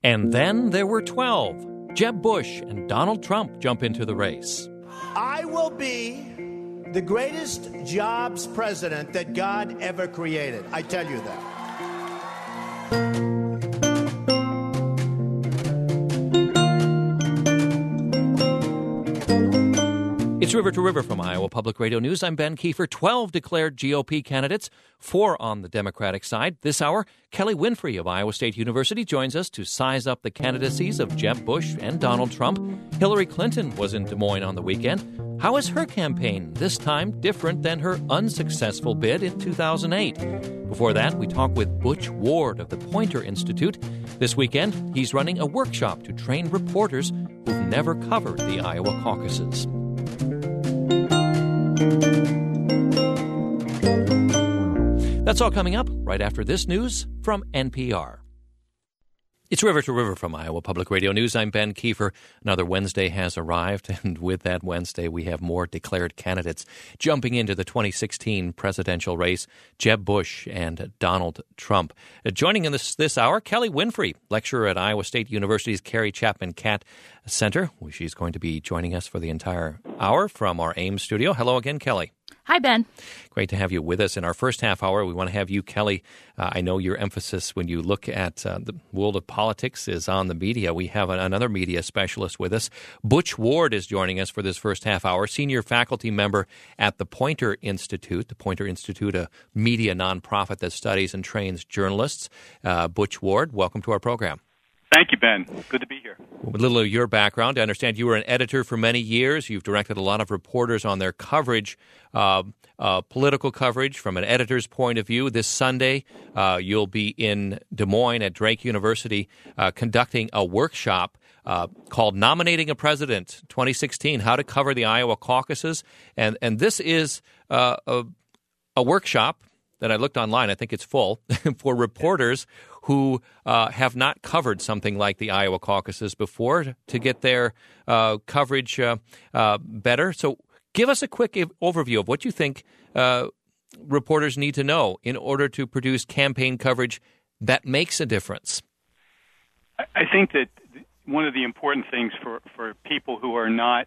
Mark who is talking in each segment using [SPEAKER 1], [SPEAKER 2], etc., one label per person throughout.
[SPEAKER 1] And then there were 12. Jeb Bush and Donald Trump jump into the race.
[SPEAKER 2] I will be the greatest jobs president that God ever created. I tell you that.
[SPEAKER 1] It's River to River from Iowa Public Radio News. I'm Ben Kiefer. 12 declared GOP candidates, 4 on the Democratic side. This hour, Kelly Winfrey of Iowa State University joins us to size up the candidacies of Jeb Bush and Donald Trump. Hillary Clinton was in Des Moines on the weekend. How is her campaign this time different than her unsuccessful bid in 2008? Before that, we talk with Butch Ward of the Poynter Institute. This weekend, he's running a workshop to train reporters who've never covered the Iowa caucuses. That's all coming up right after this news from NPR. It's River to River from Iowa Public Radio News. I'm Ben Kiefer. Another Wednesday has arrived, and with that Wednesday, we have more declared candidates jumping into the 2016 presidential race, Jeb Bush and Donald Trump. Joining in this hour, Kelly Winfrey, lecturer at Iowa State University's Carrie Chapman Catt Center. She's going to be joining us for the entire hour from our Ames studio. Hello again, Kelly.
[SPEAKER 3] Hi, Ben.
[SPEAKER 1] Great to have you with us. In our first half hour, we want to have you, Kelly. I know your emphasis when you look at the world of politics is on the media. We have another media specialist with us. Butch Ward is joining us for this first half hour, senior faculty member at the Poynter Institute. The Poynter Institute, a media nonprofit that studies and trains journalists. Butch Ward, welcome to our program.
[SPEAKER 4] Thank you, Ben. Good to be here.
[SPEAKER 1] A little of your background. I understand you were an editor for many years. You've directed a lot of reporters on their coverage, political coverage from an editor's point of view. This Sunday, you'll be in Des Moines at Drake University conducting a workshop called Nominating a President 2016, How to Cover the Iowa Caucuses. And this is a workshop that I looked online, I think it's full, for reporters who have not covered something like the Iowa caucuses before to get their coverage better. So give us a quick overview of what you think reporters need to know in order to produce campaign coverage that makes a difference.
[SPEAKER 4] I think that one of the important things for people who are not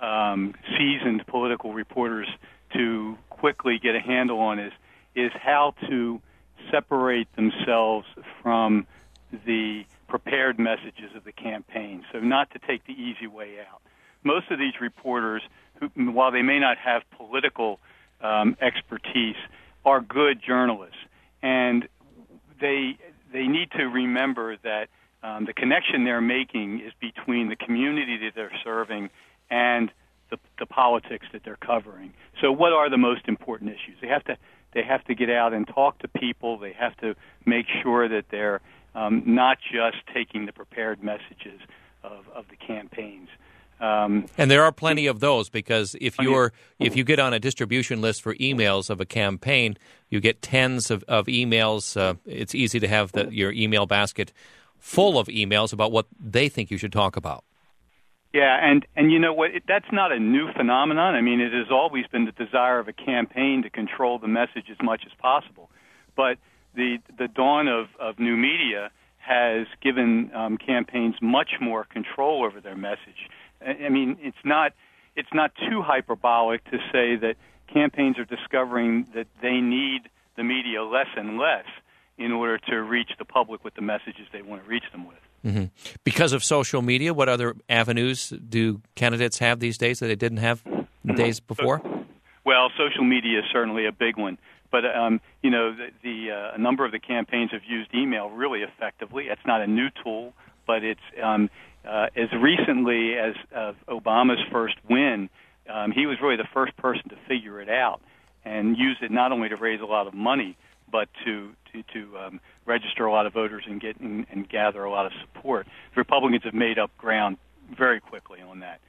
[SPEAKER 4] seasoned political reporters to quickly get a handle on is how to separate themselves from the prepared messages of the campaign, so not to take the easy way out. Most of these reporters, who, while they may not have political expertise, are good journalists, and they need to remember that the connection they're making is between the community that they're serving and the politics that they're covering. So what are the most important issues? They have to get out and talk to people. They have to make sure that they're not just taking the prepared messages of the campaigns.
[SPEAKER 1] And there are plenty of those, because if you get on a distribution list for emails of a campaign, you get tens of emails. It's easy to have your email basket full of emails about what they think you should talk about.
[SPEAKER 4] Yeah, and you know what? That's not a new phenomenon. I mean, it has always been the desire of a campaign to control the message as much as possible. But the dawn of new media has given campaigns much more control over their message. I mean, it's not too hyperbolic to say that campaigns are discovering that they need the media less and less in order to reach the public with the messages they want to reach them with.
[SPEAKER 1] Mm-hmm. Because of social media, what other avenues do candidates have these days that they didn't have the days before?
[SPEAKER 4] Well, social media is certainly a big one. But, a number of the campaigns have used email really effectively. It's not a new tool, but it's as recently as Obama's first win, he was really the first person to figure it out and use it not only to raise a lot of money, but to register a lot of voters and get and gather a lot of support. The Republicans have made up ground very quickly on that.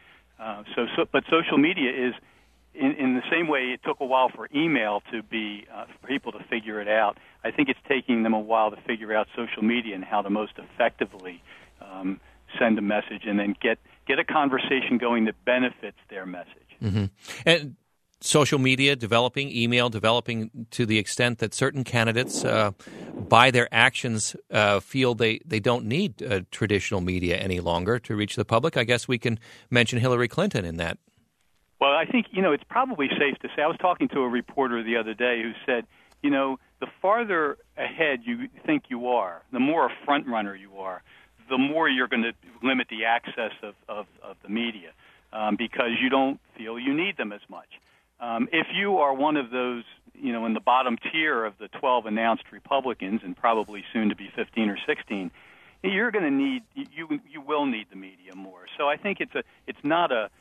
[SPEAKER 4] But social media is, in the same way it took a while for email to be for people to figure it out. I think it's taking them a while to figure out social media and how to most effectively send a message and then get a conversation going that benefits their message.
[SPEAKER 1] Mm-hmm. And social media developing, email developing to the extent that certain candidates by their actions, feel they don't need traditional media any longer to reach the public. I guess we can mention Hillary Clinton in that.
[SPEAKER 4] Well, I think, it's probably safe to say, I was talking to a reporter the other day who said, the farther ahead you think you are, the more a front runner you are, the more you're going to limit the access of the media because you don't feel you need them as much. If you are one of those, in the bottom tier of the 12 announced Republicans, and probably soon to be 15 or 16, you're going to need, you will need the media more. So I think it's not a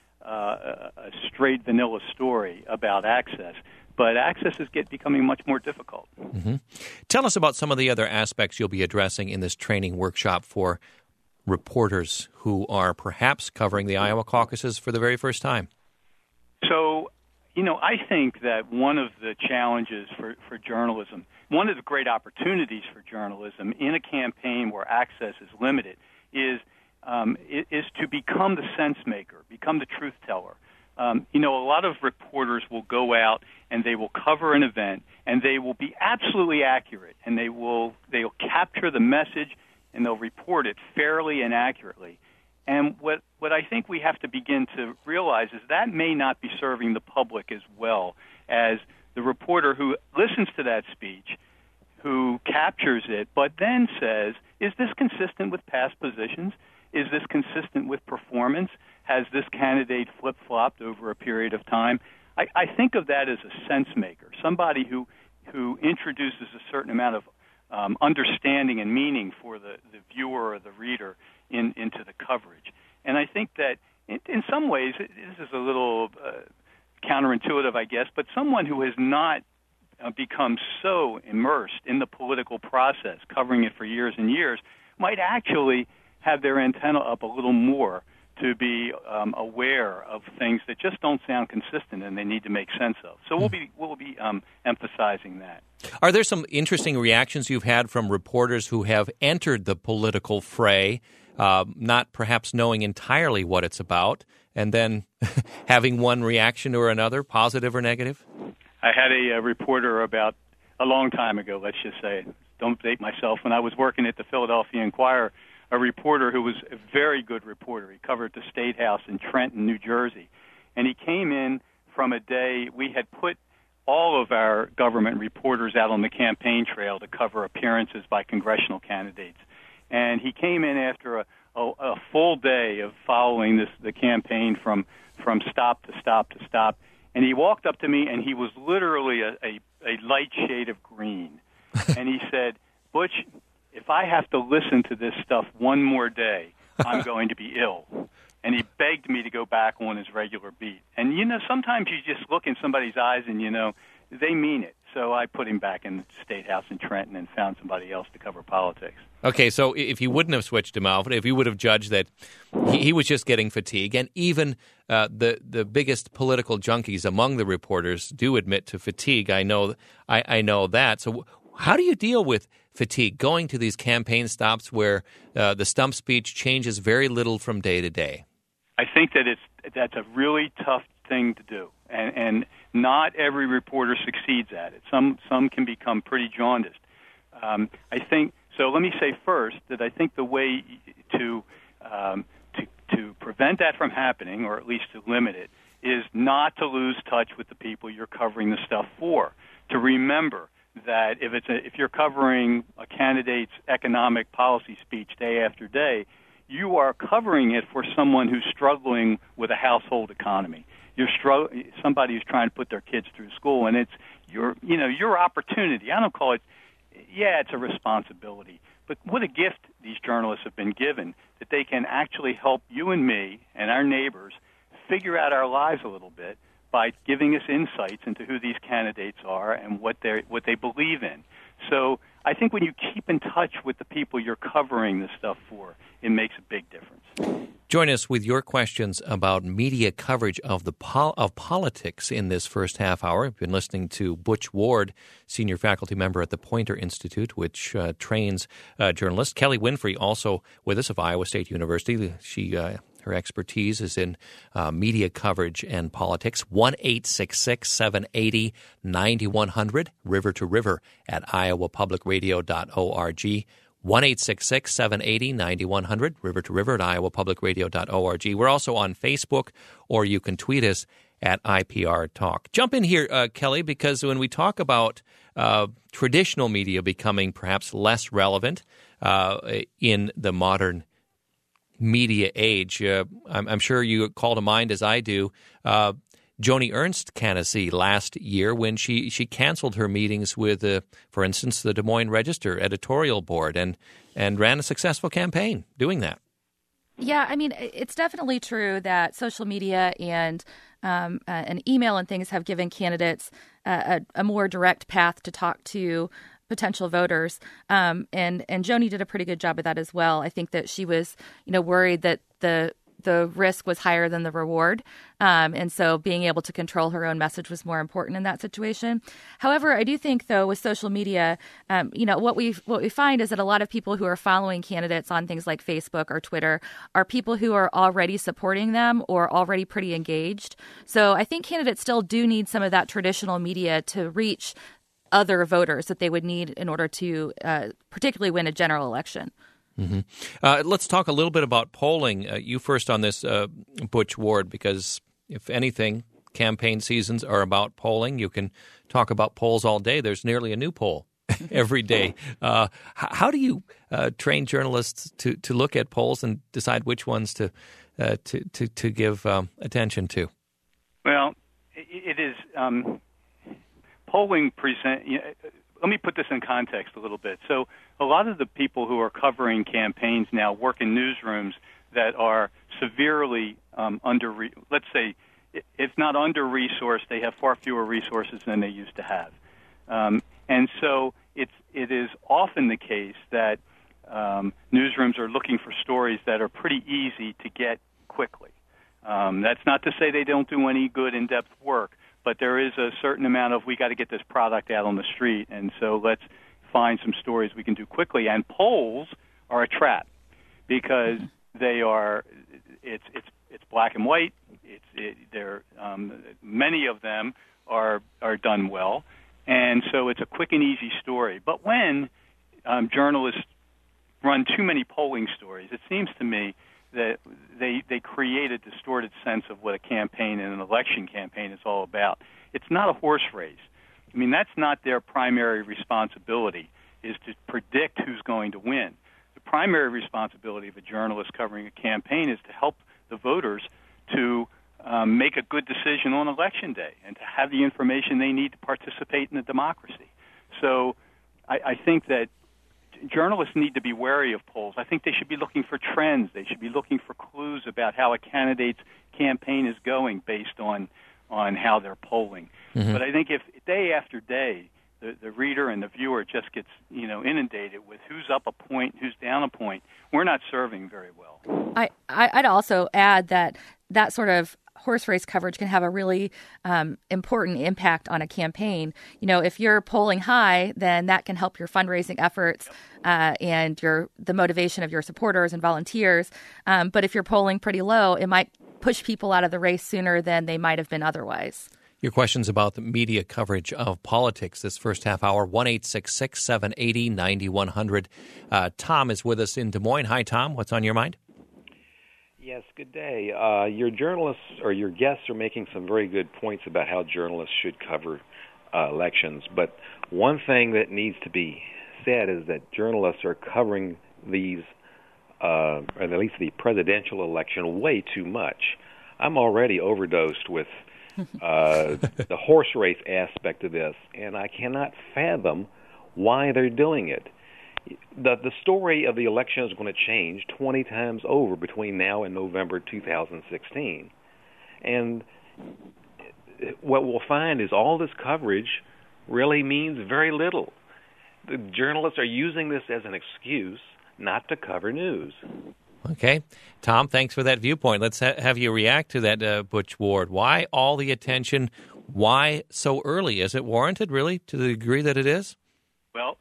[SPEAKER 4] straight vanilla story about access, but access is becoming much more difficult.
[SPEAKER 1] Mm-hmm. Tell us about some of the other aspects you'll be addressing in this training workshop for reporters who are perhaps covering the Iowa caucuses for the very first time.
[SPEAKER 4] So, I think that one of the challenges for journalism, one of the great opportunities for journalism in a campaign where access is limited is to become the sense maker, become the truth teller. A lot of reporters will go out and they will cover an event and they will be absolutely accurate and they'll capture the message and they'll report it fairly and accurately. And what I think we have to begin to realize is that may not be serving the public as well as the reporter who listens to that speech, who captures it, but then says, is this consistent with past positions? Is this consistent with performance? Has this candidate flip-flopped over a period of time? I think of that as a sense maker, somebody who introduces a certain amount of understanding and meaning for the viewer or the reader into the coverage. And I think that in some ways, this is a little counterintuitive, I guess, but someone who has not become so immersed in the political process, covering it for years and years, might actually have their antenna up a little more to be aware of things that just don't sound consistent and they need to make sense of. So we'll be emphasizing that.
[SPEAKER 1] Are there some interesting reactions you've had from reporters who have entered the political fray, not perhaps knowing entirely what it's about, and then having one reaction or another, positive or negative?
[SPEAKER 4] I had a reporter about a long time ago, let's just say, don't date myself, when I was working at the Philadelphia Inquirer, a reporter who was a very good reporter. He covered the State House in Trenton, New Jersey. And he came in from a day we had put all of our government reporters out on the campaign trail to cover appearances by congressional candidates. And he came in after a full day of following the campaign from stop to stop to stop. And he walked up to me, and he was literally a light shade of green. And he said, Butch, if I have to listen to this stuff one more day, I'm going to be ill. And he begged me to go back on his regular beat. And, sometimes you just look in somebody's eyes and, they mean it. So I put him back in the State House in Trenton and found somebody else to cover politics.
[SPEAKER 1] Okay, so if you wouldn't have switched him out, if you would have judged that he was just getting fatigue, and even the biggest political junkies among the reporters do admit to fatigue, I know that. So how do you deal with fatigue, going to these campaign stops where the stump speech changes very little from day to day?
[SPEAKER 4] I think that's a really tough thing to do, and not every reporter succeeds at it. Some can become pretty jaundiced. I think so. Let me say first that I think the way to prevent that from happening, or at least to limit it, is not to lose touch with the people you're covering the stuff for. To remember that if you're covering a candidate's economic policy speech day after day, you are covering it for someone who's struggling with a household economy. Somebody who's trying to put their kids through school, and it's your opportunity. I don't call it. Yeah, it's a responsibility, but what a gift these journalists have been given, that they can actually help you and me and our neighbors figure out our lives a little bit by giving us insights into who these candidates are and what they believe in. So I think when you keep in touch with the people you're covering this stuff for, it makes a big difference.
[SPEAKER 1] Join us with your questions about media coverage of politics in this first half hour. We've been listening to Butch Ward, senior faculty member at the Poynter Institute, which trains journalists. Kelly Winfrey, also with us of Iowa State University. Her Her expertise is in media coverage and politics. 1-866-780-9100, river to river at iowapublicradio.org. 1-866-780-9100, river to river at iowapublicradio.org. We're also on Facebook, or you can tweet us at IPR Talk. Jump in here, Kelly, because when we talk about traditional media becoming perhaps less relevant in the modern media age, I'm sure you call to mind, as I do, Joni Ernst candidacy last year when she canceled her meetings with, for instance, the Des Moines Register editorial board and ran a successful campaign doing that.
[SPEAKER 3] Yeah, I mean, it's definitely true that social media and email and things have given candidates a more direct path to talk to potential voters. And Joni did a pretty good job of that as well. I think that she was, worried that the risk was higher than the reward. And so being able to control her own message was more important in that situation. However, I do think, though, with social media, what we find is that a lot of people who are following candidates on things like Facebook or Twitter are people who are already supporting them or already pretty engaged. So I think candidates still do need some of that traditional media to reach other voters that they would need in order to particularly win a general election.
[SPEAKER 1] Mm-hmm. Let's talk a little bit about polling. You first on this, Butch Ward, because if anything, campaign seasons are about polling. You can talk about polls all day. There's nearly a new poll every day. How do you train journalists to look at polls and decide which ones to give attention to?
[SPEAKER 4] Well, it is polling present. Let me put this in context a little bit. So a lot of the people who are covering campaigns now work in newsrooms that are severely let's say, if not under-resourced, they have far fewer resources than they used to have. And so it is often the case that newsrooms are looking for stories that are pretty easy to get quickly. That's not to say they don't do any good in-depth work, but there is a certain amount of, we got to get this product out on the street, and so let's find some stories we can do quickly. And polls are a trap because they are, it's black and white. Many of them are done well, and so it's a quick and easy story. But when journalists run too many polling stories, it seems to me that they create a distorted sense of what a campaign and an election campaign is all about. It's not a horse race. I mean, that's not their primary responsibility, is to predict who's going to win. The primary responsibility of a journalist covering a campaign is to help the voters to make a good decision on Election Day and to have the information they need to participate in the democracy. So I think that journalists need to be wary of polls. I think they should be looking for trends. They should be looking for clues about how a candidate's campaign is going based on how they're polling. Mm-hmm. But I think if day after day the reader and the viewer just gets inundated with who's up a point, who's down a point, we're not serving very well.
[SPEAKER 3] I'd also add that sort of horse race coverage can have a really important impact on a campaign. If you're polling high, then that can help your fundraising efforts and the motivation of your supporters and volunteers. But if you're polling pretty low, it might push people out of the race sooner than they might have been otherwise.
[SPEAKER 1] Your questions about the media coverage of politics this first half hour, 1-866-780-9100. Tom is with us in Des Moines. Hi, Tom. What's on your mind?
[SPEAKER 5] Yes, good day. Your journalists or your guests are making some very good points about how journalists should cover elections. But one thing that needs to be said is that journalists are covering these, or at least the presidential election, way too much. I'm already overdosed with the horse race aspect of this, and I cannot fathom why they're doing it. The story of the election is going to change 20 times over between now and November 2016. And what we'll find is all this coverage really means very little. The journalists are using this as an excuse not to cover news.
[SPEAKER 1] Okay. Tom, thanks for that viewpoint. Let's have you react to that, Butch Ward. Why all the attention? Why so early? Is it warranted, really, to the degree that it is?
[SPEAKER 4] Well,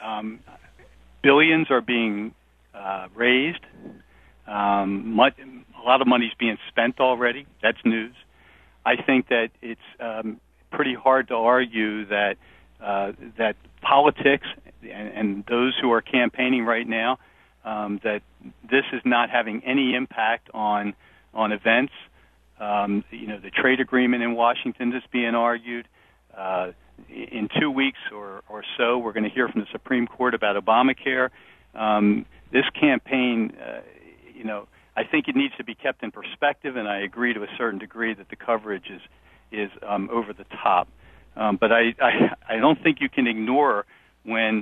[SPEAKER 4] billions are being raised. a lot of money's being spent already. That's news. I think that it's pretty hard to argue that that politics and those who are campaigning right now, that this is not having any impact on events. The trade agreement in Washington is being argued. In 2 weeks or so, we're going to hear from the Supreme Court about Obamacare. This campaign, I think it needs to be kept in perspective, and I agree to a certain degree that the coverage is over the top. But I don't think you can ignore when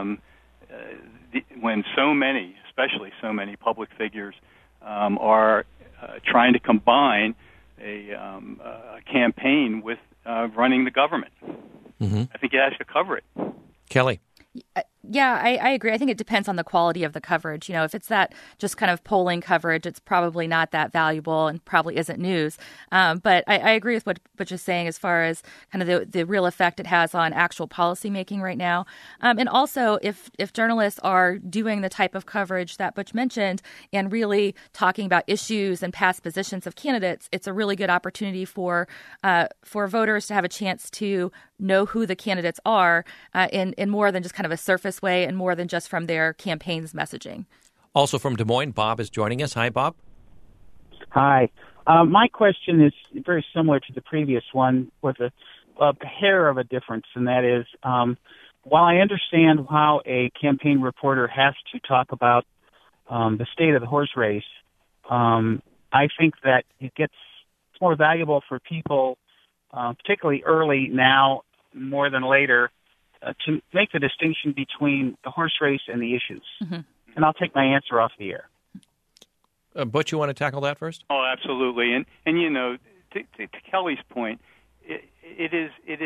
[SPEAKER 4] so many, especially so many public figures, are trying to combine a campaign with running the government. Mm-hmm. I think you have to cover it.
[SPEAKER 1] Kelly.
[SPEAKER 3] Yeah, I agree. I think it depends on the quality of the coverage. If it's that just kind of polling coverage, it's probably not that valuable and probably isn't news. But I agree with what Butch is saying as far as kind of the real effect it has on actual policymaking right now. And also, if journalists are doing the type of coverage that Butch mentioned and really talking about issues and past positions of candidates, it's a really good opportunity for voters to have a chance to know who the candidates are in more than just kind of a surface way and more than just from their campaign's messaging.
[SPEAKER 1] Also from Des Moines, Bob is joining us. Hi, Bob.
[SPEAKER 6] Hi. My question is very similar to the previous one with a hair of a difference, and that is, while I understand how a campaign reporter has to talk about the state of the horse race, I think that it's more valuable for people, particularly early now, more than later, to make the distinction between the horse race and the issues. Mm-hmm. And I'll take my answer off the air.
[SPEAKER 1] Butch, you want to tackle that first?
[SPEAKER 4] Oh, absolutely. And to Kelly's point, it's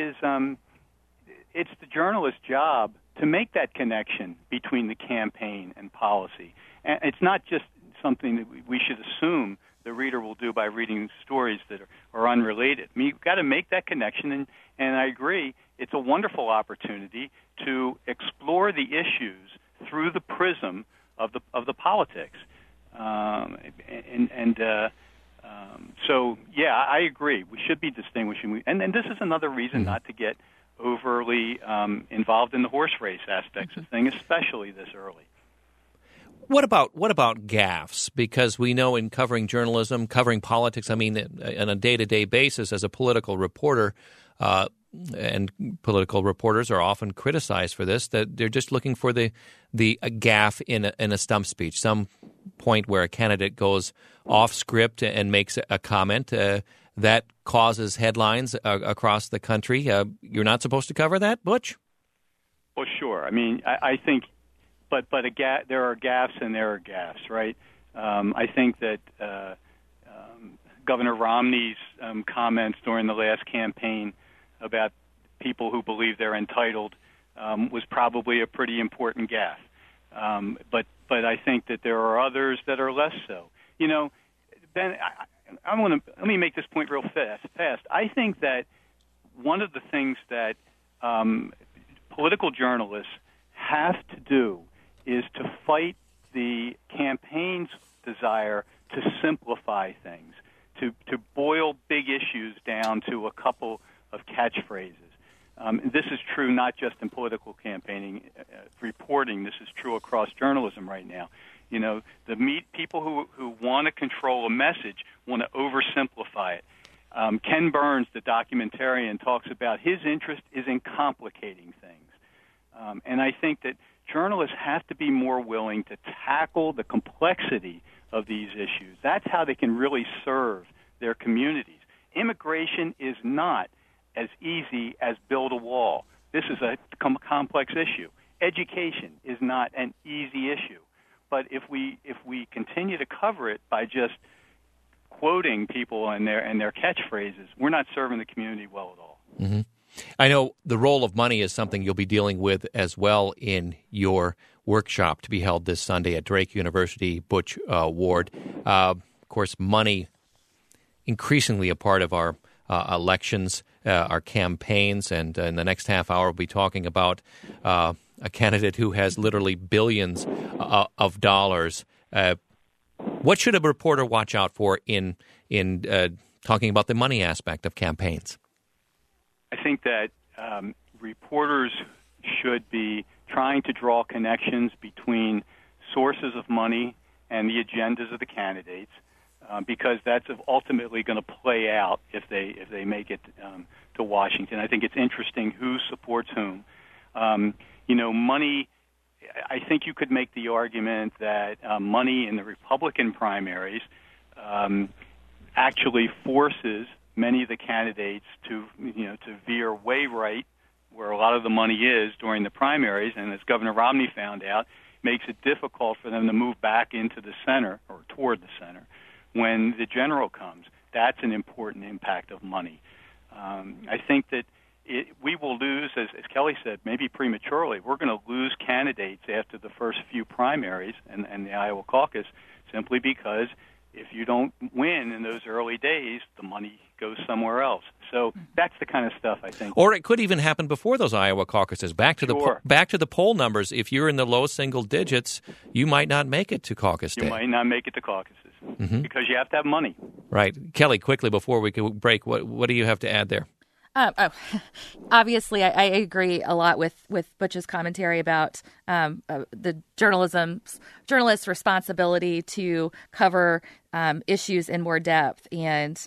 [SPEAKER 4] the journalist's job to make that connection between the campaign and policy. And it's not just something that we should assume the reader will do by reading stories that are unrelated. I mean, you've got to make that connection, and I agree, it's a wonderful opportunity to explore the issues through the prism of the politics. So, yeah, I agree. We should be distinguishing. And this is another reason not to get overly involved in the horse race aspects of things, especially this early.
[SPEAKER 1] What about gaffes? Because we know in covering journalism, covering politics, on a day-to-day basis as a political reporter, and political reporters are often criticized for this, that they're just looking for the gaffe in a stump speech, some point where a candidate goes off script and makes a comment that causes headlines across the country. You're not supposed to cover that, Butch?
[SPEAKER 4] Well, sure. I mean, I think, but there are gaffes and there are gaffes, right? I think that Governor Romney's comments during the last campaign about people who believe they're entitled was probably a pretty important gaffe. But I think that there are others that are less so. Ben, let me make this point real fast. I think that one of the things that political journalists have to do is to fight the campaign's desire to simplify things, to boil big issues down to a couple of catchphrases. This is true not just in political campaigning reporting. This is true across journalism right now. People who want to control a message want to oversimplify it. Ken Burns, the documentarian, talks about his interest is in complicating things. And I think that journalists have to be more willing to tackle the complexity of these issues. That's how they can really serve their communities. Immigration is not as easy as build a wall. This is a complex issue. Education is not an easy issue. But if we continue to cover it by just quoting people and their catchphrases, we're not serving the community well at all.
[SPEAKER 1] Mm-hmm. I know the role of money is something you'll be dealing with as well in your workshop to be held this Sunday at Drake University, Butch Ward. Of course, money increasingly a part of our elections, our campaigns, and in the next half hour we'll be talking about a candidate who has literally billions of dollars. What should a reporter watch out for in talking about the money aspect of campaigns?
[SPEAKER 4] I think that reporters should be trying to draw connections between sources of money and the agendas of the candidates, because that's ultimately going to play out if they make it to Washington. I think it's interesting who supports whom. Money. I think you could make the argument that money in the Republican primaries actually forces many of the candidates to veer way right, where a lot of the money is during the primaries, and as Governor Romney found out, makes it difficult for them to move back into the center or toward the center when the general comes. That's an important impact of money. I think that we will lose, as Kelly said, maybe prematurely. We're going to lose candidates after the first few primaries and the Iowa caucus simply because if you don't win in those early days, the money goes somewhere else. So that's the kind of stuff I think.
[SPEAKER 1] Or it could even happen before those Iowa caucuses. Back to the poll numbers. If you're in the low single digits, you might not make it to caucus day.
[SPEAKER 4] You might not make it to caucuses because you have to have money.
[SPEAKER 1] Right, Kelly. Quickly before we could break, what do you have to add there?
[SPEAKER 3] Obviously, I agree a lot with Butch's commentary about the journalist's responsibility to cover issues in more depth, and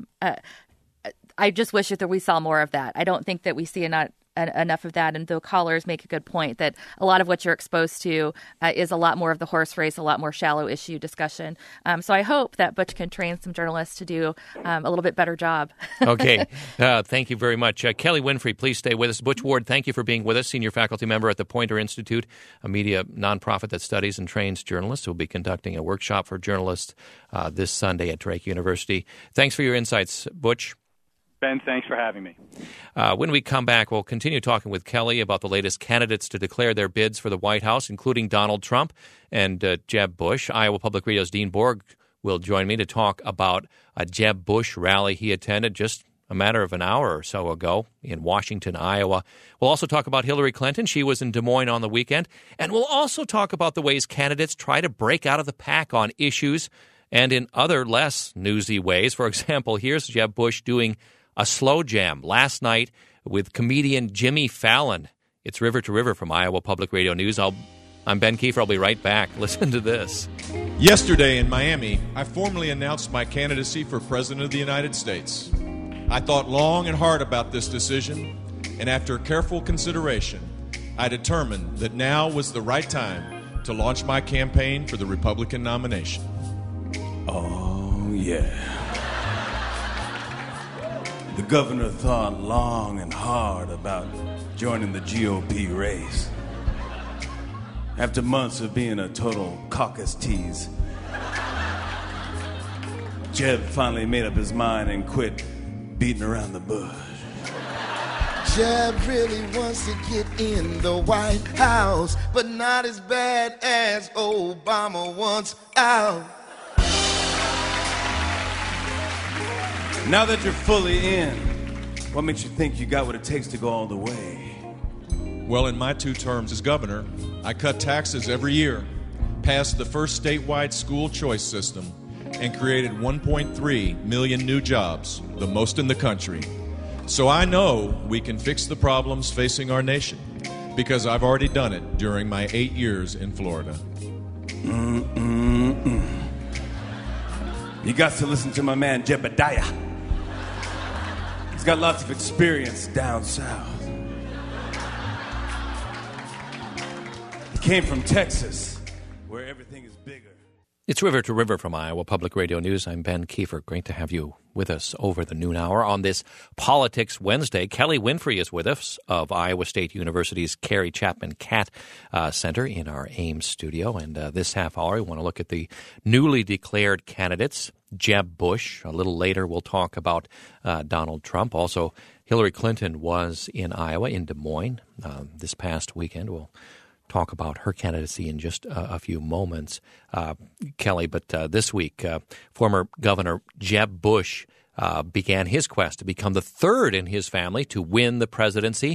[SPEAKER 3] I just wish that we saw more of that. I don't think that we see enough of that, and the callers make a good point that a lot of what you're exposed to is a lot more of the horse race, a lot more shallow issue discussion. So I hope that Butch can train some journalists to do a little bit better job.
[SPEAKER 1] Okay. Thank you very much. Kelly Winfrey, please stay with us. Butch Ward, thank you for being with us, senior faculty member at the Poynter Institute, a media nonprofit that studies and trains journalists. We'll be conducting a workshop for journalists this Sunday at Drake University. Thanks for your insights, Butch.
[SPEAKER 4] Ben, thanks for having me.
[SPEAKER 1] When we come back, we'll continue talking with Kelly about the latest candidates to declare their bids for the White House, including Donald Trump and Jeb Bush. Iowa Public Radio's Dean Borg will join me to talk about a Jeb Bush rally he attended just a matter of an hour or so ago in Washington, Iowa. We'll also talk about Hillary Clinton. She was in Des Moines on the weekend. And we'll also talk about the ways candidates try to break out of the pack on issues and in other less newsy ways. For example, here's Jeb Bush doing a slow jam last night with comedian Jimmy Fallon. It's River to River from Iowa Public Radio News. I'm Ben Kiefer. I'll be right back. Listen to this.
[SPEAKER 7] Yesterday in Miami, I formally announced my candidacy for President of the United States. I thought long and hard about this decision, and after careful consideration, I determined that now was the right time to launch my campaign for the Republican nomination.
[SPEAKER 8] Oh, yeah. The governor thought long and hard about joining the GOP race. After months of being a total caucus tease, Jeb finally made up his mind and quit beating around the bush.
[SPEAKER 9] Jeb really wants to get in the White House, but not as bad as Obama wants out.
[SPEAKER 8] Now that you're fully in, what makes you think you got what it takes to go all the way?
[SPEAKER 7] Well, in my 2 terms as governor, I cut taxes every year, passed the first statewide school choice system, and created 1.3 million new jobs, the most in the country. So I know we can fix the problems facing our nation, because I've already done it during my 8 years in Florida.
[SPEAKER 8] You got to listen to my man Jebediah. He's got lots of experience down south. He came from Texas, where everything is bigger.
[SPEAKER 1] It's River to River from Iowa Public Radio News. I'm Ben Kiefer. Great to have you with us over the noon hour on this Politics Wednesday. Kelly Winfrey is with us of Iowa State University's Carrie Chapman Catt Center in our Ames studio. And this half hour, we want to look at the newly declared candidates. Jeb Bush. A little later, we'll talk about Donald Trump. Also, Hillary Clinton was in Iowa, in Des Moines, this past weekend. We'll talk about her candidacy in just a few moments, Kelly. But this week, former Governor Jeb Bush began his quest to become the third in his family to win the presidency.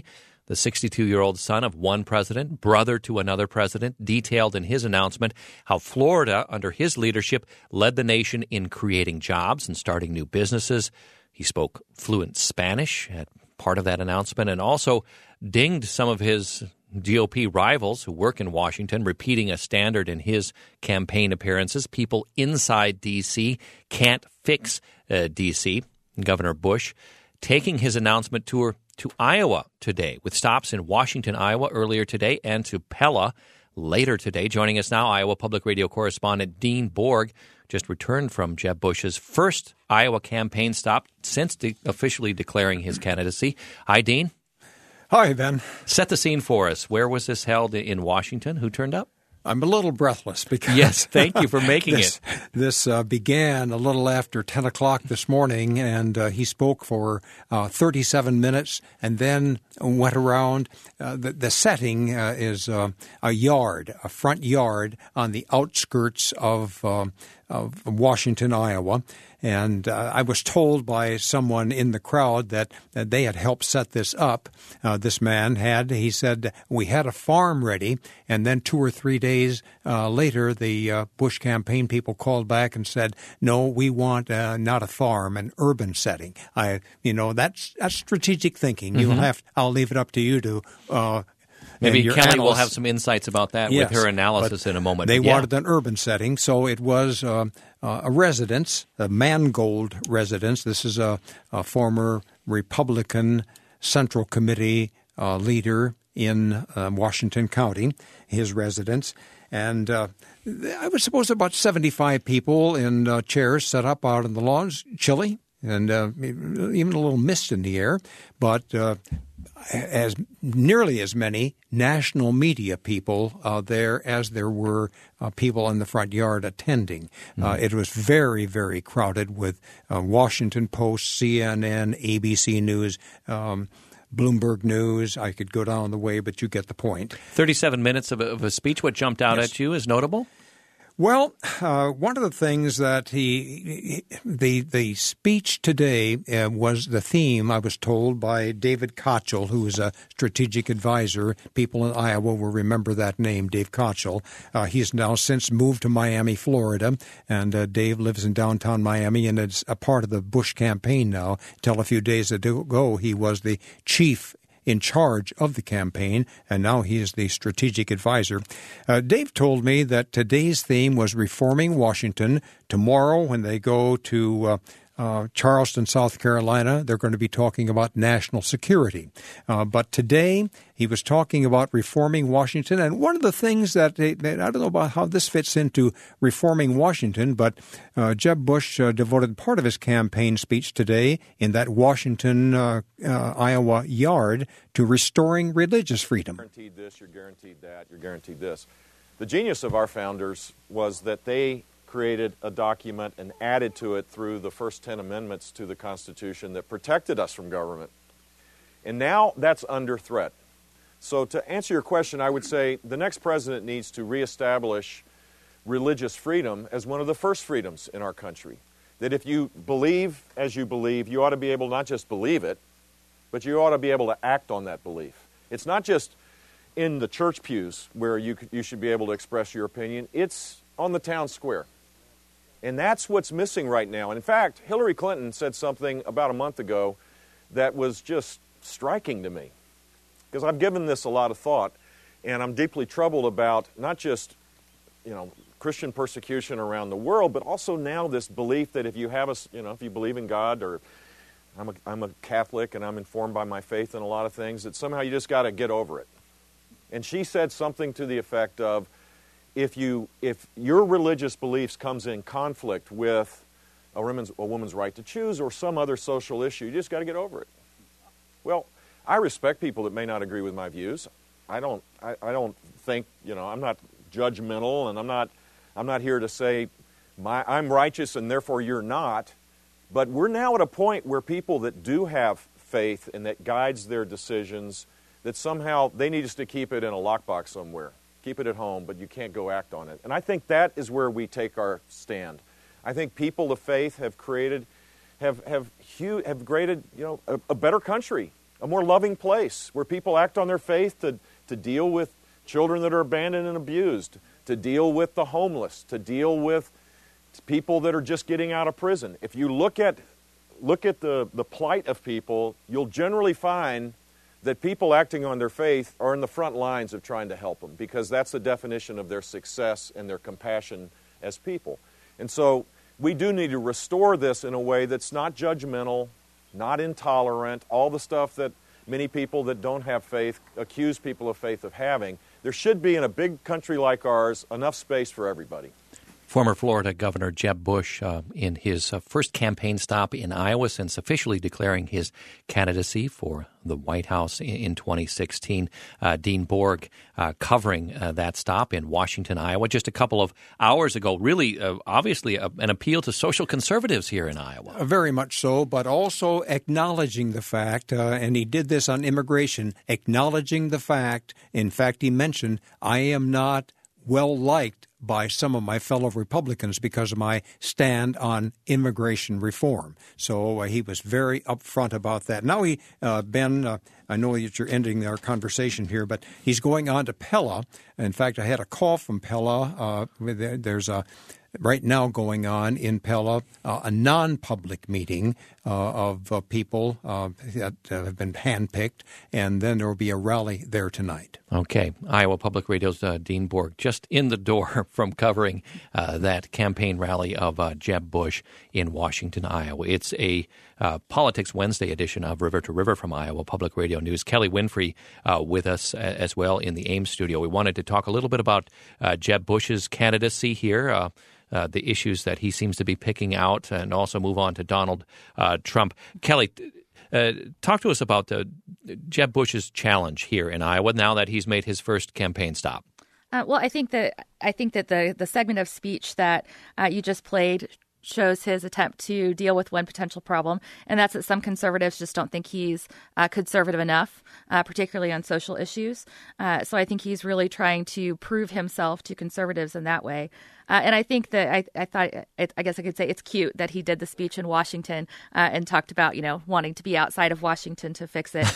[SPEAKER 1] the 62-year-old son of one president, brother to another president, detailed in his announcement how Florida, under his leadership, led the nation in creating jobs and starting new businesses. He spoke fluent Spanish at part of that announcement and also dinged some of his GOP rivals who work in Washington, repeating a standard in his campaign appearances. People inside D.C. can't fix D.C. Governor Bush taking his announcement tour to Iowa today, with stops in Washington, Iowa earlier today, and to Pella later today. Joining us now, Iowa Public Radio correspondent Dean Borg just returned from Jeb Bush's first Iowa campaign stop since officially declaring his candidacy. Hi, Dean.
[SPEAKER 10] Hi, Ben.
[SPEAKER 1] Set the scene for us. Where was this held in Washington? Who turned up?
[SPEAKER 10] I'm a little breathless because...
[SPEAKER 1] Yes, thank you for making it.
[SPEAKER 10] This began a little after 10 o'clock this morning, and he spoke for 37 minutes and then went around. The setting is a yard, a front yard on the outskirts of Washington, Iowa. And I was told by someone in the crowd that they had helped set this up. This man had, he said, we had a farm ready, and then 2 or 3 days later, the Bush campaign people called back and said, no, we want not a farm, an urban setting. That's strategic thinking. Mm-hmm. I'll leave it up to you to
[SPEAKER 1] maybe Kelly will have some insights about that with her analysis in a moment.
[SPEAKER 10] They wanted an urban setting, so it was a residence, a Mangold residence. This is a former Republican Central Committee leader in Washington County, his residence. And I was supposed about 75 people in chairs set up out on the lawns, chilly, and even a little mist in the air, but as nearly as many national media people there as there were people in the front yard attending. It was very, very crowded with Washington Post, CNN, ABC News, Bloomberg News. I could go down the way, but you get the point.
[SPEAKER 1] 37 minutes of a speech. What jumped out at you as notable?
[SPEAKER 10] Well, one of the things that the speech today was the theme, I was told, by David Kochel, who is a strategic advisor. People in Iowa will remember that name, Dave Kochel. He's now since moved to Miami, Florida, and Dave lives in downtown Miami and is a part of the Bush campaign now. Until a few days ago, he was the chief in charge of the campaign, and now he is the strategic advisor. Dave told me that today's theme was reforming Washington. Tomorrow, when they go to Charleston, South Carolina, they're going to be talking about national security. But today, he was talking about reforming Washington. And one of the things that I don't know about how this fits into reforming Washington, but Jeb Bush devoted part of his campaign speech today in that Washington, Iowa yard to restoring religious freedom.
[SPEAKER 11] You're guaranteed this, you're guaranteed that, you're guaranteed this. The genius of our founders was that they created a document and added to it through the first 10 amendments to the Constitution that protected us from government. And now that's under threat. So to answer your question, I would say the next president needs to reestablish religious freedom as one of the first freedoms in our country. That if you believe as you believe, you ought to be able to not just believe it, but you ought to be able to act on that belief. It's not just in the church pews where you should be able to express your opinion. It's on the town square. And that's what's missing right now. And in fact, Hillary Clinton said something about a month ago that was just striking to me. Because I've given this a lot of thought, and I'm deeply troubled about not just, Christian persecution around the world, but also now this belief that if you have if you believe in God, or I'm a Catholic and I'm informed by my faith in a lot of things, that somehow you just got to get over it. And she said something to the effect of, if your religious beliefs comes in conflict with a woman's right to choose or some other social issue, you just got to get over it. Well, I respect people that may not agree with my views. I don't think, I'm not judgmental, and I'm not here to say I'm righteous and therefore you're not. But we're now at a point where people that do have faith and that guides their decisions, that somehow they need us to keep it in a lockbox somewhere. Keep it at home, but you can't go act on it. And I think that is where we take our stand. I think people of faith have created a better country. a more loving place where people act on their faith to deal with children that are abandoned and abused, to deal with the homeless, to deal with people that are just getting out of prison. If you look at the plight of people, you'll generally find that people acting on their faith are in the front lines of trying to help them, because that's the definition of their success and their compassion as people. And so we do need to restore this in a way that's not judgmental, not intolerant, all the stuff that many people that don't have faith accuse people of faith of having. There should be, in a big country like ours, enough space for everybody.
[SPEAKER 1] Former Florida Governor Jeb Bush in his first campaign stop in Iowa since officially declaring his candidacy for the White House in 2016. Dean Borg covering that stop in Washington, Iowa, just a couple of hours ago. Really, obviously, an appeal to social conservatives here in Iowa.
[SPEAKER 10] Very much so, but also acknowledging the fact, and he did this on immigration, acknowledging the fact, in fact, he mentioned, I am not well-liked by some of my fellow Republicans because of my stand on immigration reform. So he was very upfront about that. Now Ben, I know that you're ending our conversation here, but he's going on to Pella. In fact, I had a call from Pella. There's right now going on in Pella a non-public meeting of people that have been handpicked, and then there will be a rally there tonight.
[SPEAKER 1] Okay. Iowa Public Radio's Dean Borg just in the door from covering that campaign rally of Jeb Bush in Washington, Iowa. It's a Politics Wednesday edition of River to River from Iowa Public Radio News. Kelly Winfrey with us as well in the Ames studio. We wanted to talk a little bit about Jeb Bush's candidacy here, the issues that he seems to be picking out, and also move on to Donald Trump. Kelly, talk to us about Jeb Bush's challenge here in Iowa now that he's made his first campaign stop.
[SPEAKER 3] Well, I think that the segment of speech that you just played shows his attempt to deal with one potential problem, and that's that some conservatives just don't think he's conservative enough, particularly on social issues. So I think he's really trying to prove himself to conservatives in that way. And I think that I guess I could say it's cute that he did the speech in Washington and talked about, wanting to be outside of Washington to fix it.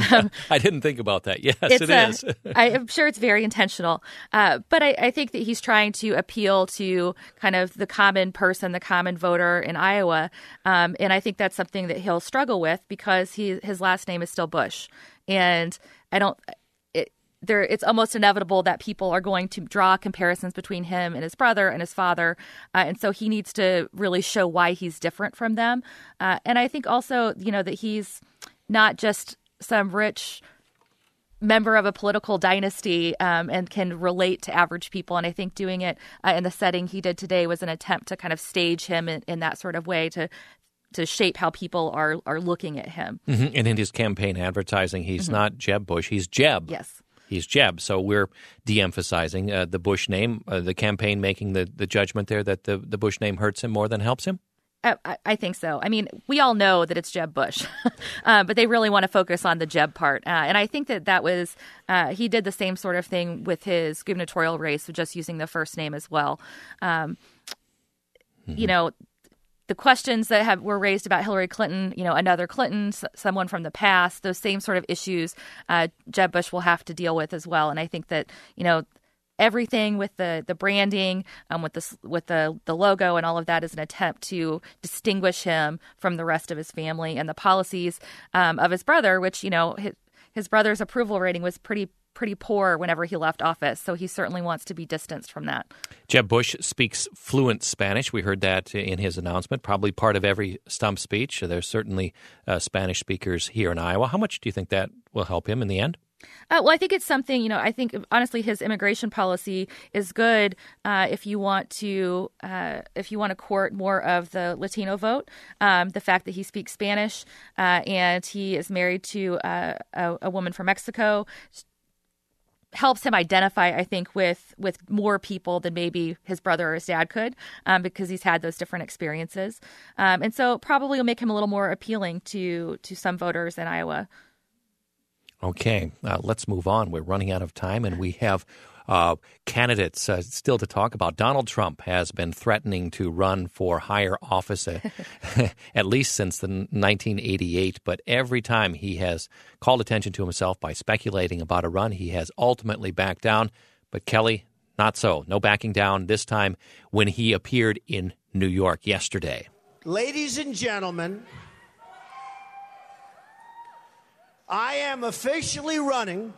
[SPEAKER 1] I didn't think about that. Yes, it is.
[SPEAKER 3] I'm sure it's very intentional. But I think that he's trying to appeal to kind of the common person, the common voter in Iowa. And I think that's something that he'll struggle with because his last name is still Bush. And it's almost inevitable that people are going to draw comparisons between him and his brother and his father. And so he needs to really show why he's different from them. And I think also, that he's not just some rich member of a political dynasty and can relate to average people. And I think doing it in the setting he did today was an attempt to kind of stage him in that sort of way to shape how people are looking at him.
[SPEAKER 1] Mm-hmm. And in his campaign advertising, he's not Jeb Bush, he's Jeb.
[SPEAKER 3] Yes.
[SPEAKER 1] He's Jeb. So we're de-emphasizing the Bush name, the campaign making the judgment there that the Bush name hurts him more than helps him?
[SPEAKER 3] I think so. I mean, we all know that it's Jeb Bush, but they really want to focus on the Jeb part. And I think that was he did the same sort of thing with his gubernatorial race, just using the first name as well. The questions that were raised about Hillary Clinton, another Clinton, someone from the past, those same sort of issues Jeb Bush will have to deal with as well. And I think that, everything with the branding, with the logo and all of that is an attempt to distinguish him from the rest of his family, and the policies of his brother, which, his brother's approval rating was pretty poor whenever he left office. So he certainly wants to be distanced from that.
[SPEAKER 1] Jeb Bush speaks fluent Spanish. We heard that in his announcement, probably part of every stump speech. There's certainly Spanish speakers here in Iowa. How much do you think that will help him in the end?
[SPEAKER 3] Well, I think it's something, I think, honestly, his immigration policy is good if you want to court more of the Latino vote. The fact that he speaks Spanish and he is married to a woman from Mexico helps him identify, I think, with more people than maybe his brother or his dad could, because he's had those different experiences. And so probably will make him a little more appealing to some voters in Iowa.
[SPEAKER 1] Okay, let's move on. We're running out of time, and we have Candidates still to talk about. Donald Trump has been threatening to run for higher office at least since the 1988, but every time he has called attention to himself by speculating about a run, he has ultimately backed down. But Kelly, not so. No backing down this time when he appeared in New York yesterday.
[SPEAKER 2] Ladies and gentlemen, I am officially running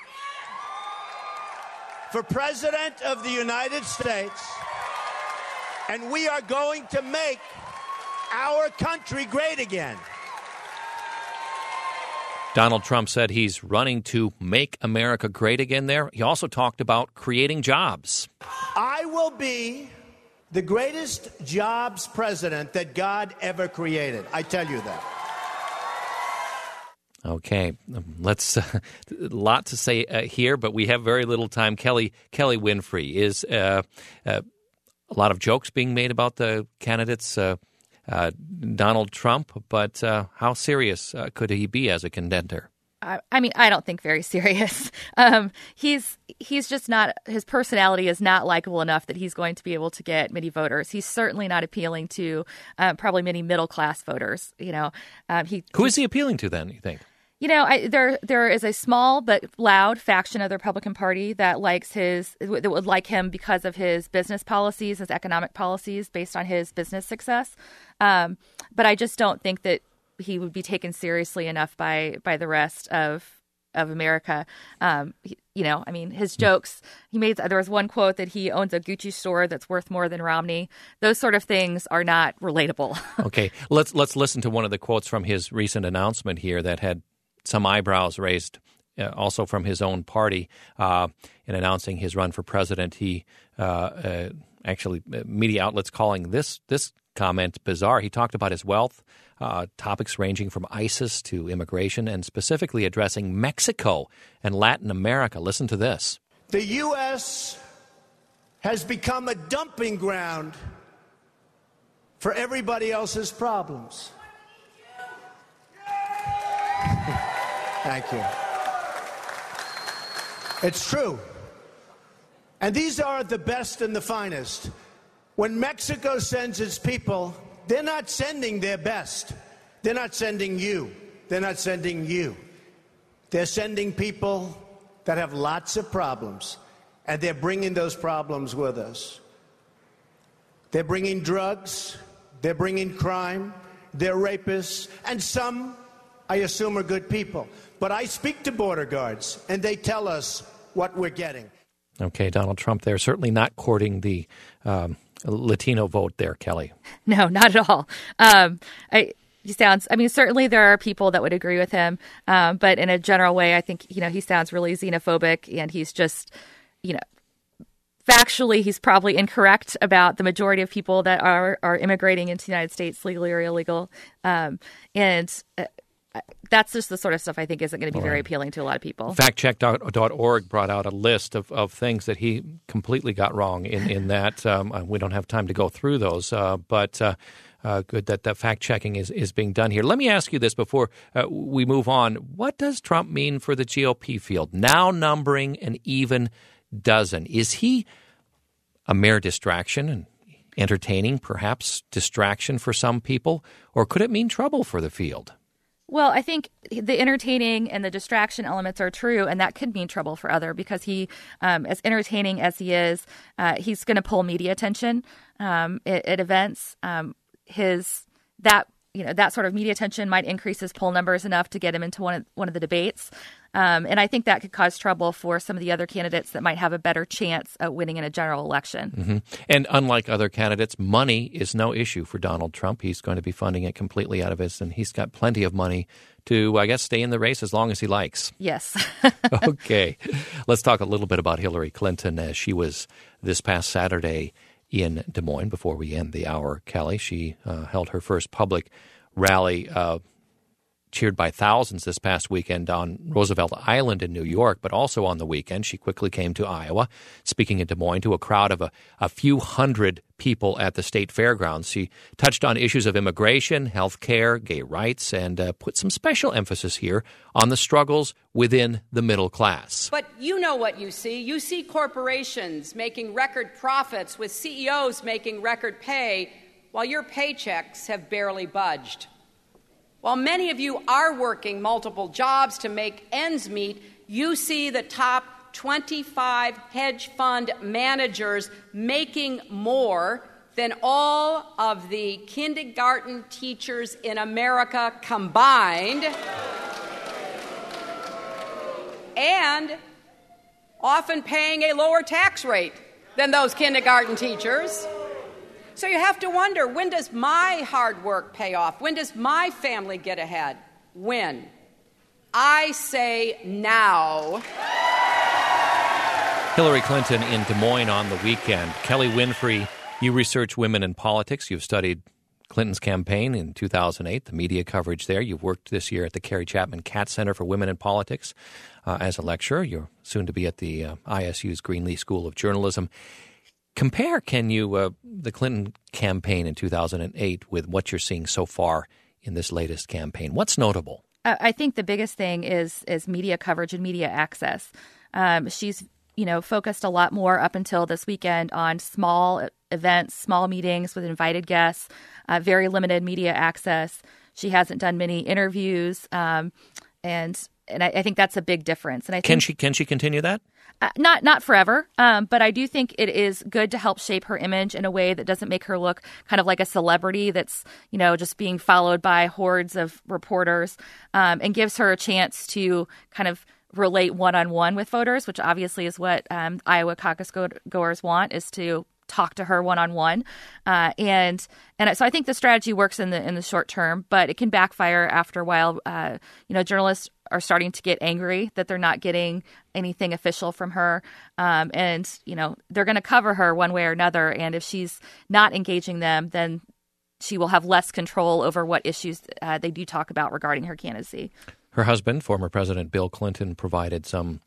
[SPEAKER 2] for President of the United States, and we are going to make our country great again.
[SPEAKER 1] Donald Trump said he's running to make America great again there. He also talked about creating jobs.
[SPEAKER 2] I will be the greatest jobs president that God ever created. I tell you that.
[SPEAKER 1] Okay, let's a lot to say here, but we have very little time. Kelly Winfrey, is a lot of jokes being made about the candidates, Donald Trump, but how serious could he be as a contender?
[SPEAKER 3] I mean, I don't think very serious. He's just not, his personality is not likable enough that he's going to be able to get many voters. He's certainly not appealing to probably many middle class voters. Who
[SPEAKER 1] is he appealing to then, you think?
[SPEAKER 3] There is a small but loud faction of the Republican Party that would like him because of his business policies, his economic policies based on his business success. But I just don't think that he would be taken seriously enough by the rest of America. His jokes, there was one quote that he owns a Gucci store that's worth more than Romney. Those sort of things are not relatable.
[SPEAKER 1] Okay, let's listen to one of the quotes from his recent announcement here that had some eyebrows raised also from his own party in announcing his run for president. He actually, media outlets calling this comment bizarre. He talked about his wealth, topics ranging from ISIS to immigration, and specifically addressing Mexico and Latin America. Listen to this.
[SPEAKER 2] The U.S. has become a dumping ground for everybody else's problems. Thank you. It's true. And these are the best and the finest. When Mexico sends its people, they're not sending their best. They're not sending you. They're not sending you. They're sending people that have lots of problems, and they're bringing those problems with us. They're bringing drugs. They're bringing crime. They're rapists. And some, I assume, are good people. But I speak to border guards, and they tell us what we're getting.
[SPEAKER 1] Okay, Donald Trump there, certainly not courting the Latino vote there, Kelly.
[SPEAKER 3] No, not at all. Certainly there are people that would agree with him, but in a general way, I think, he sounds really xenophobic, and he's just, factually, he's probably incorrect about the majority of people that are immigrating into the United States, legally or illegal. That's just the sort of stuff I think isn't going to be very appealing to a lot of people.
[SPEAKER 1] Factcheck.org brought out a list of things that he completely got wrong in that. We don't have time to go through those, but good that the fact-checking is being done here. Let me ask you this before we move on. What does Trump mean for the GOP field, now numbering an even dozen? Is he a mere distraction and entertaining, perhaps distraction for some people, or could it mean trouble for the field?
[SPEAKER 3] Well, I think the entertaining and the distraction elements are true, and that could mean trouble for other because he, as entertaining as he is, he's going to pull media attention at events. That sort of media attention might increase his poll numbers enough to get him into one of the debates. And I think that could cause trouble for some of the other candidates that might have a better chance at winning in a general election.
[SPEAKER 1] Mm-hmm. And unlike other candidates, money is no issue for Donald Trump. He's going to be funding it completely out of his, and he's got plenty of money to, I guess, stay in the race as long as he likes.
[SPEAKER 3] Yes.
[SPEAKER 1] Okay. Let's talk a little bit about Hillary Clinton as she was this past Saturday in Des Moines before we end the hour, Kelly. She held her first public rally. cheered by thousands this past weekend on Roosevelt Island in New York, but also on the weekend she quickly came to Iowa, speaking in Des Moines to a crowd of a few hundred people at the state fairgrounds. She touched on issues of immigration, health care, gay rights, and put some special emphasis here on the struggles within the middle class.
[SPEAKER 12] But you know what you see. You see corporations making record profits with CEOs making record pay while your paychecks have barely budged. While many of you are working multiple jobs to make ends meet, you see the top 25 hedge fund managers making more than all of the kindergarten teachers in America combined, and often paying a lower tax rate than those kindergarten teachers. So you have to wonder, when does my hard work pay off? When does my family get ahead? When? I say now.
[SPEAKER 1] Hillary Clinton in Des Moines on the weekend. Kelly Winfrey, you research women in politics. You've studied Clinton's campaign in 2008, the media coverage there. You've worked this year at the Carrie Chapman Catt Center for Women in Politics as a lecturer. You're soon to be at the ISU's Greenlee School of Journalism. Compare, can you, the Clinton campaign in 2008 with what you're seeing so far in this latest campaign? What's notable?
[SPEAKER 3] I think the biggest thing is media coverage and media access. She's focused a lot more up until this weekend on small events, small meetings with invited guests, very limited media access. She hasn't done many interviews, and I think that's a big difference. And I think,
[SPEAKER 1] can she continue that?
[SPEAKER 3] Not forever, but I do think it is good to help shape her image in a way that doesn't make her look kind of like a celebrity that's, just being followed by hordes of reporters, and gives her a chance to kind of relate one-on-one with voters, which obviously is what Iowa caucus goers want, is to talk to her one-on-one. And so I think the strategy works in the short term, but it can backfire after a while. Journalists are starting to get angry that they're not getting anything official from her. And they're going to cover her one way or another. And if she's not engaging them, then she will have less control over what issues they do talk about regarding her candidacy.
[SPEAKER 1] Her husband, former President Bill Clinton, provided some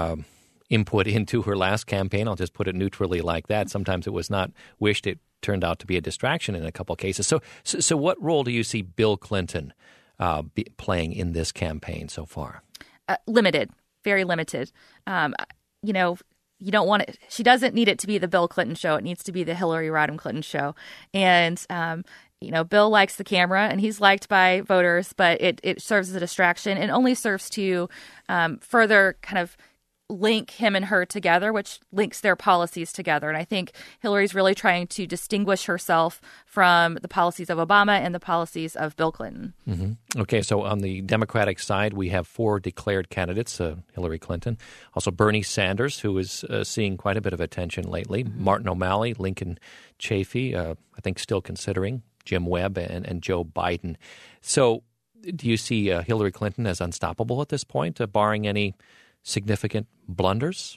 [SPEAKER 1] input into her last campaign. I'll just put it neutrally like that. Sometimes it was not wished. It turned out to be a distraction in a couple of cases. So what role do you see Bill Clinton playing in this campaign so far?
[SPEAKER 3] Limited, very limited. You don't want it. She doesn't need it to be the Bill Clinton show. It needs to be the Hillary Rodham Clinton show. And, Bill likes the camera and he's liked by voters, but it serves as a distraction and only serves to further kind of link him and her together, which links their policies together. And I think Hillary's really trying to distinguish herself from the policies of Obama and the policies of Bill Clinton.
[SPEAKER 1] Mm-hmm. Okay, so on the Democratic side, we have 4 declared candidates, Hillary Clinton, also Bernie Sanders, who is seeing quite a bit of attention lately, Martin O'Malley, Lincoln Chafee, I think still considering, Jim Webb, and Joe Biden. So do you see Hillary Clinton as unstoppable at this point, barring any significant blunders?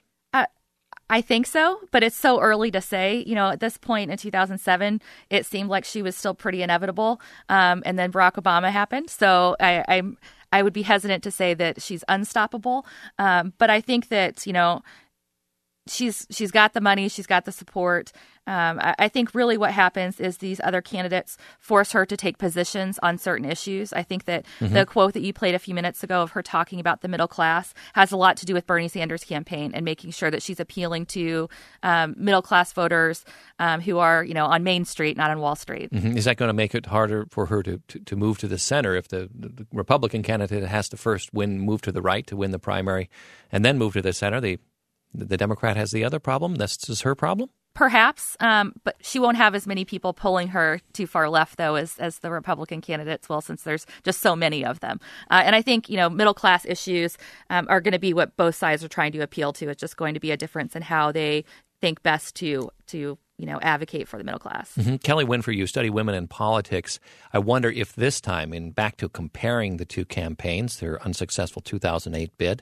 [SPEAKER 3] I think so, but it's so early to say. At this point in 2007, it seemed like she was still pretty inevitable, and then Barack Obama happened. So I would be hesitant to say that she's unstoppable, but I think that she's got the money, she's got the support. I think really what happens is these other candidates force her to take positions on certain issues. I think that the quote that you played a few minutes ago of her talking about the middle class has a lot to do with Bernie Sanders' campaign and making sure that she's appealing to middle class voters who are, on Main Street, not on Wall Street.
[SPEAKER 1] Mm-hmm. Is that going to make it harder for her to move to the center if the Republican candidate has to first move to the right to win the primary and then move to the center? The Democrat has the other problem. This is her problem?
[SPEAKER 3] Perhaps, but she won't have as many people pulling her too far left, though, as the Republican candidates will, since there's just so many of them. And I think, middle-class issues are going to be what both sides are trying to appeal to. It's just going to be a difference in how they think best to advocate for the middle class.
[SPEAKER 1] Mm-hmm. Kelly Winfrey, you study women in politics. I wonder if this time, back to comparing the two campaigns, their unsuccessful 2008 bid,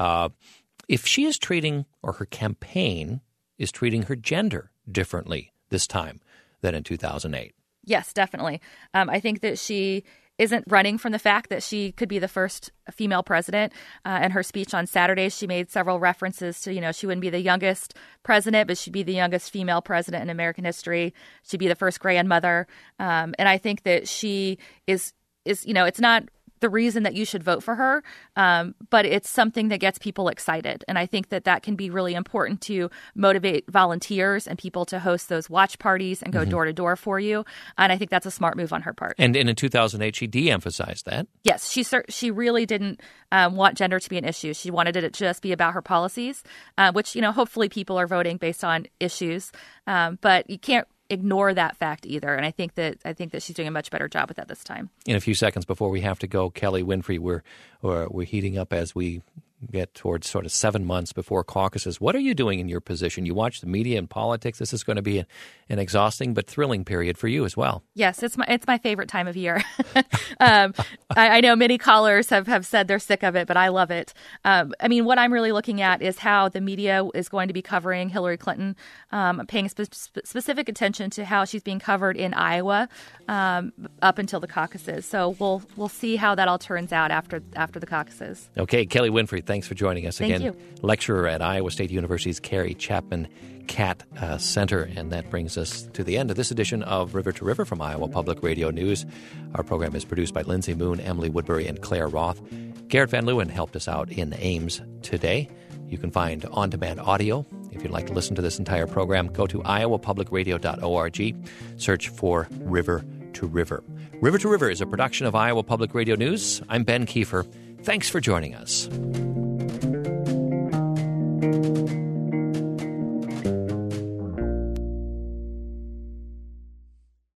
[SPEAKER 1] if she is treating, or her campaign is treating her gender differently this time than in 2008.
[SPEAKER 3] Yes, definitely. I think that she isn't running from the fact that she could be the first female president. In her speech on Saturday, she made several references to, she wouldn't be the youngest president, but she'd be the youngest female president in American history. She'd be the first grandmother. And I think that she is it's not the reason that you should vote for her, but it's something that gets people excited. And I think that can be really important to motivate volunteers and people to host those watch parties and go door to door for you. And I think that's a smart move on her part.
[SPEAKER 1] And in 2008, she de-emphasized that.
[SPEAKER 3] Yes, she really didn't want gender to be an issue. She wanted it to just be about her policies, which, hopefully people are voting based on issues. But you can't ignore that fact either. And I think that she's doing a much better job with that this time.
[SPEAKER 1] In a few seconds before we have to go, Kelly Winfrey, we're heating up as we get towards sort of 7 months before caucuses. What are you doing in your position? You watch the media and politics. This is going to be an exhausting but thrilling period for you as well.
[SPEAKER 3] Yes, it's my favorite time of year. I know many callers have said they're sick of it, but I love it. What I'm really looking at is how the media is going to be covering Hillary Clinton, paying specific attention to how she's being covered in Iowa up until the caucuses. So we'll see how that all turns out after the caucuses.
[SPEAKER 1] Okay, Kelly Winfrey, thanks for joining us again.
[SPEAKER 3] Thank you.
[SPEAKER 1] Lecturer at Iowa State University's Carrie Chapman Catt Center. And that brings us to the end of this edition of River to River from Iowa Public Radio News. Our program is produced by Lindsay Moon, Emily Woodbury, and Claire Roth. Garrett Van Leeuwen helped us out in Ames today. You can find on-demand audio. If you'd like to listen to this entire program, go to iowapublicradio.org. Search for River to River. River to River is a production of Iowa Public Radio News. I'm Ben Kiefer. Thanks for joining us.